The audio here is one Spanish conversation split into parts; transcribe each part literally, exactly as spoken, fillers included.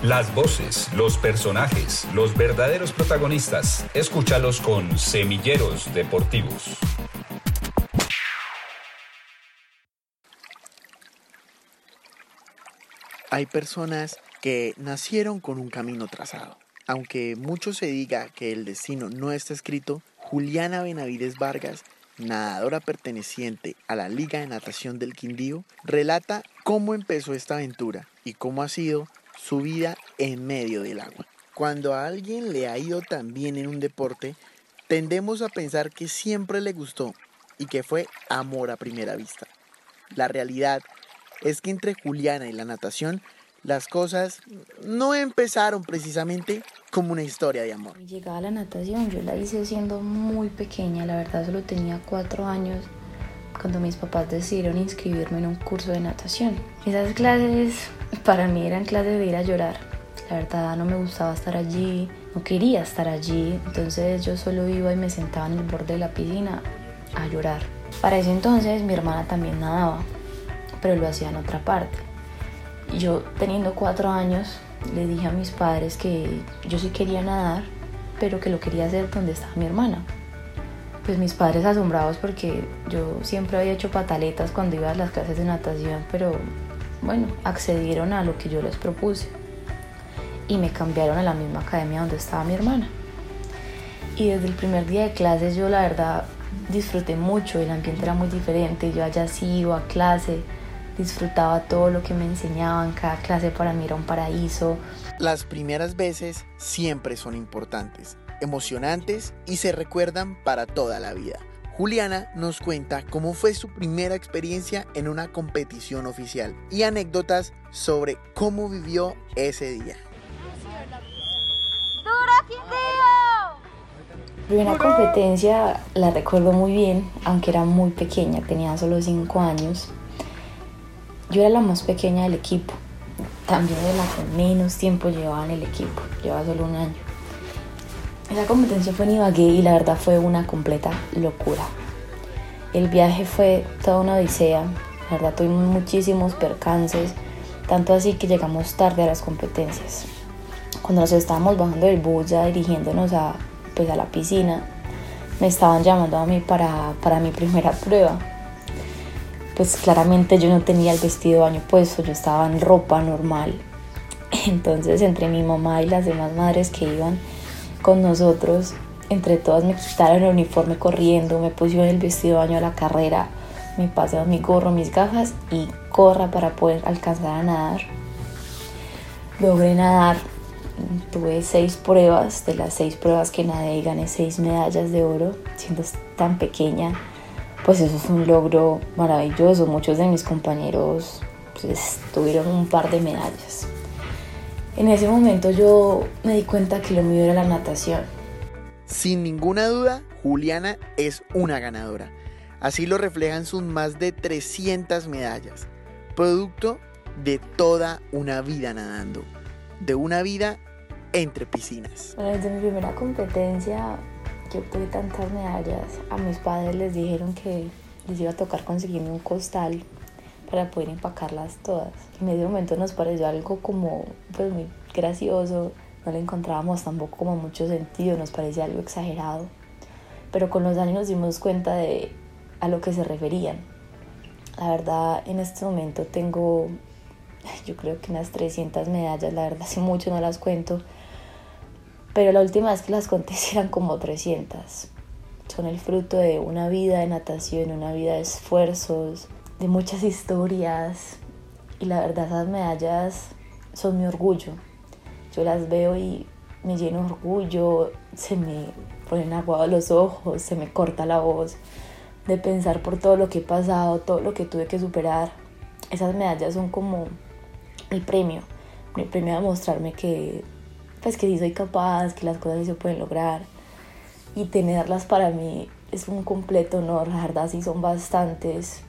Las voces, los personajes, los verdaderos protagonistas. Escúchalos con Semilleros Deportivos. Hay personas que nacieron con un camino trazado. Aunque mucho se diga que el destino no está escrito, Juliana Benavides Vargas, nadadora perteneciente a la Liga de Natación del Quindío, relata cómo empezó esta aventura y cómo ha sido su vida en medio del agua. Cuando a alguien le ha ido tan bien en un deporte, tendemos a pensar que siempre le gustó y que fue amor a primera vista. La realidad es que entre Juliana y la natación, las cosas no empezaron precisamente como una historia de amor. Mi llegada a la natación yo la hice siendo muy pequeña, la verdad solo tenía cuatro años cuando mis papás decidieron inscribirme en un curso de natación. Esas clases para mí eran clases de ir a llorar. La verdad no me gustaba estar allí, no quería estar allí, entonces yo solo iba y me sentaba en el borde de la piscina a llorar. Para ese entonces mi hermana también nadaba, pero lo hacía en otra parte. Yo, teniendo cuatro años, le dije a mis padres que yo sí quería nadar, pero que lo quería hacer donde estaba mi hermana. Pues mis padres asombrados porque yo siempre había hecho pataletas cuando iba a las clases de natación, pero bueno, accedieron a lo que yo les propuse y me cambiaron a la misma academia donde estaba mi hermana. Y desde el primer día de clases yo la verdad disfruté mucho, el ambiente era muy diferente, yo allá sí iba a clase, disfrutaba todo lo que me enseñaban, cada clase para mí era un paraíso. Las primeras veces siempre son importantes, emocionantes y se recuerdan para toda la vida. Juliana nos cuenta cómo fue su primera experiencia en una competición oficial y anécdotas sobre cómo vivió ese día. ¡Duro, Quindío! La primera competencia la recuerdo muy bien, aunque era muy pequeña, tenía solo cinco años. Yo era la más pequeña del equipo, también era la que menos tiempo llevaba en el equipo, llevaba solo un año. Esa competencia fue en Ibagué y la verdad fue una completa locura. El viaje fue toda una odisea, la verdad tuvimos muchísimos percances, tanto así que llegamos tarde a las competencias. Cuando nos estábamos bajando del bus ya dirigiéndonos a, pues a la piscina, me estaban llamando a mí para, para mi primera prueba. Pues claramente yo no tenía el vestido de baño puesto, yo estaba en ropa normal. Entonces entre mi mamá y las demás madres que iban con nosotros, entre todas me quitaron el uniforme corriendo, me pusieron el vestido de baño a la carrera, me pasaron mi gorro, mis gafas y corra para poder alcanzar a nadar. Logré nadar, tuve seis pruebas, de las seis pruebas que nadé gané seis medallas de oro, siendo tan pequeña. Pues eso es un logro maravilloso. Muchos de mis compañeros pues, tuvieron un par de medallas. En ese momento yo me di cuenta que lo mío era la natación. Sin ninguna duda, Juliana es una ganadora. Así lo reflejan sus más de trescientas medallas, producto de toda una vida nadando, de una vida entre piscinas. Bueno, desde mi primera competencia yo tuve tantas medallas, a mis padres les dijeron que les iba a tocar conseguirme un costal para poder empacarlas todas. En ese momento nos pareció algo como pues muy gracioso, no le encontrábamos tampoco como mucho sentido, nos parecía algo exagerado, pero con los años nos dimos cuenta de a lo que se referían. La verdad en este momento tengo yo creo que unas trescientas medallas, la verdad hace mucho no las cuento, pero la última vez que las conté eran como trescientas. Son el fruto de una vida de natación, una vida de esfuerzos, de muchas historias. Y la verdad esas medallas son mi orgullo. Yo las veo y me lleno de orgullo, se me ponen aguados los ojos, se me corta la voz de pensar por todo lo que he pasado, todo lo que tuve que superar. Esas medallas son como mi premio, mi premio a mostrarme que pues que sí soy capaz, que las cosas sí se pueden lograr, y tenerlas para mí es un completo honor. La verdad sí son bastantes,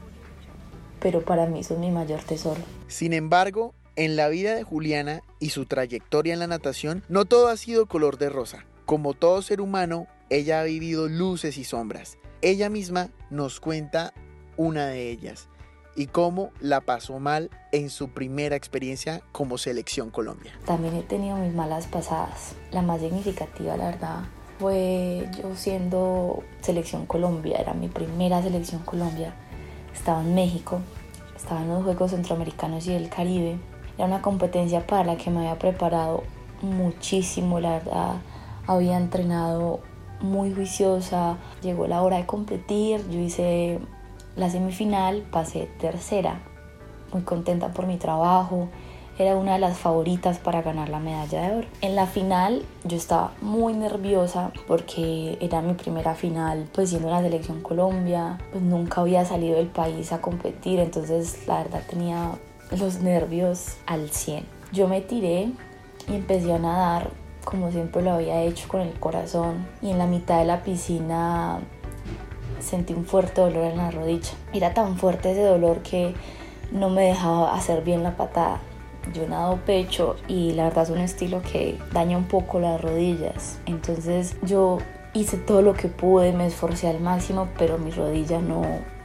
pero para mí son mi mayor tesoro. Sin embargo, en la vida de Juliana y su trayectoria en la natación, no todo ha sido color de rosa. Como todo ser humano, ella ha vivido luces y sombras. Ella misma nos cuenta una de ellas y cómo la pasó mal en su primera experiencia como Selección Colombia. También he tenido mis malas pasadas. La más significativa, la verdad, fue yo siendo Selección Colombia. Era mi primera Selección Colombia. Estaba en México, estaba en los Juegos Centroamericanos y del Caribe. Era una competencia para la que me había preparado muchísimo, la verdad. Había entrenado muy juiciosa. Llegó la hora de competir. Yo hice la semifinal, pasé tercera. Muy contenta por mi trabajo. Era una de las favoritas para ganar la medalla de oro. En la final yo estaba muy nerviosa porque era mi primera final, pues siendo la Selección Colombia, pues nunca había salido del país a competir, entonces la verdad tenía los nervios al cien. Yo me tiré y empecé a nadar como siempre lo había hecho, con el corazón, y en la mitad de la piscina sentí un fuerte dolor en la rodilla. Era tan fuerte ese dolor que no me dejaba hacer bien la patada. Yo nado pecho y la verdad es un estilo que daña un poco las rodillas. Entonces yo hice todo lo que pude, me esforcé al máximo, pero mi rodilla no,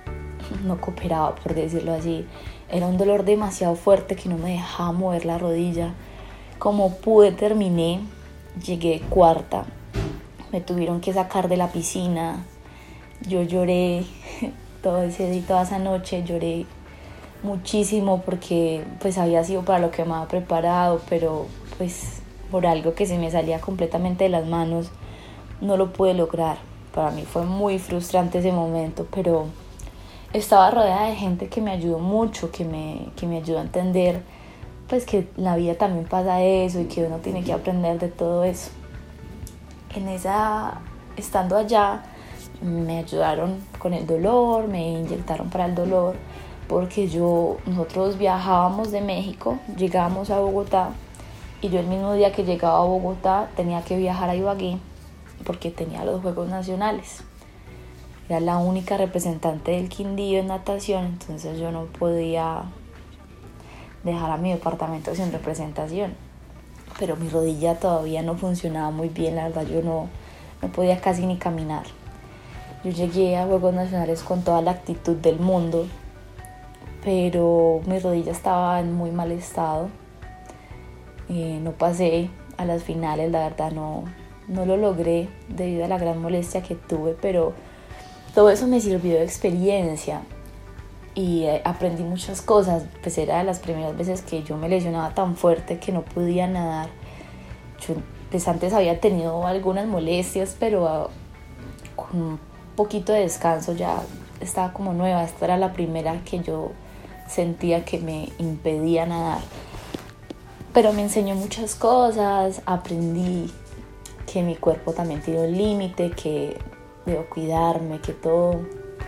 no cooperaba, por decirlo así. Era un dolor demasiado fuerte que no me dejaba mover la rodilla. Como pude, terminé, llegué cuarta. Me tuvieron que sacar de la piscina. Yo lloré todo ese día, toda esa noche, lloré muchísimo porque pues había sido para lo que me había preparado, pero pues por algo que se me salía completamente de las manos no lo pude lograr. Para mí fue muy frustrante ese momento, pero estaba rodeada de gente que me ayudó mucho, que me, que me ayudó a entender pues que en la vida también pasa eso y que uno tiene que aprender de todo eso. En esa, estando allá, me ayudaron con el dolor, me inyectaron para el dolor, porque yo, nosotros viajábamos de México, llegábamos a Bogotá, y yo el mismo día que llegaba a Bogotá tenía que viajar a Ibagué porque tenía los Juegos Nacionales. Era la única representante del Quindío en natación, entonces yo no podía dejar a mi departamento sin representación. Pero mi rodilla todavía no funcionaba muy bien, la verdad yo no, no podía casi ni caminar. Yo llegué a Juegos Nacionales con toda la actitud del mundo, pero mi rodilla estaba en muy mal estado. Eh, no pasé a las finales, la verdad no, no lo logré debido a la gran molestia que tuve, pero todo eso me sirvió de experiencia y eh, aprendí muchas cosas. Pues era de las primeras veces que yo me lesionaba tan fuerte que no podía nadar. Yo pues antes había tenido algunas molestias, pero uh, con un poquito de descanso ya estaba como nueva. Esta era la primera que yo sentía que me impedía nadar. Pero me enseñó muchas cosas, aprendí que mi cuerpo también tiene un límite, que debo cuidarme, que todo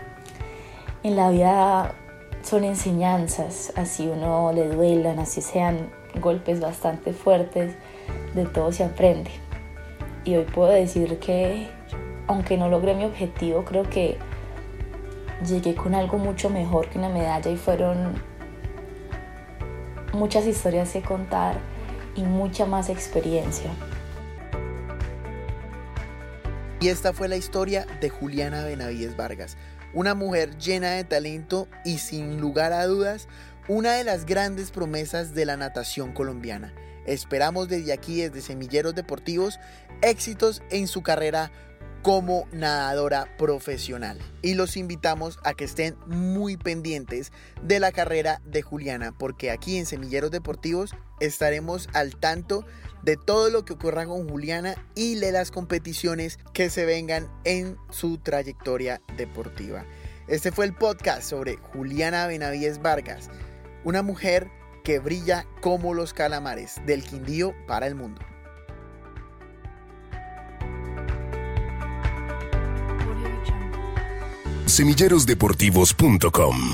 en la vida son enseñanzas, así uno le duelan, así sean golpes bastante fuertes, de todo se aprende. Y hoy puedo decir que, aunque no logré mi objetivo, creo que llegué con algo mucho mejor que una medalla, y fueron muchas historias que contar y mucha más experiencia. Y esta fue la historia de Juliana Benavides Vargas, una mujer llena de talento y sin lugar a dudas una de las grandes promesas de la natación colombiana. Esperamos desde aquí, desde Semilleros Deportivos, éxitos en su carrera como nadadora profesional, y los invitamos a que estén muy pendientes de la carrera de Juliana, porque aquí en Semilleros Deportivos estaremos al tanto de todo lo que ocurra con Juliana y de las competiciones que se vengan en su trayectoria deportiva. Este fue el podcast sobre Juliana Benavides Vargas, una mujer que brilla como los calamares del Quindío para el mundo. semilleros deportivos punto com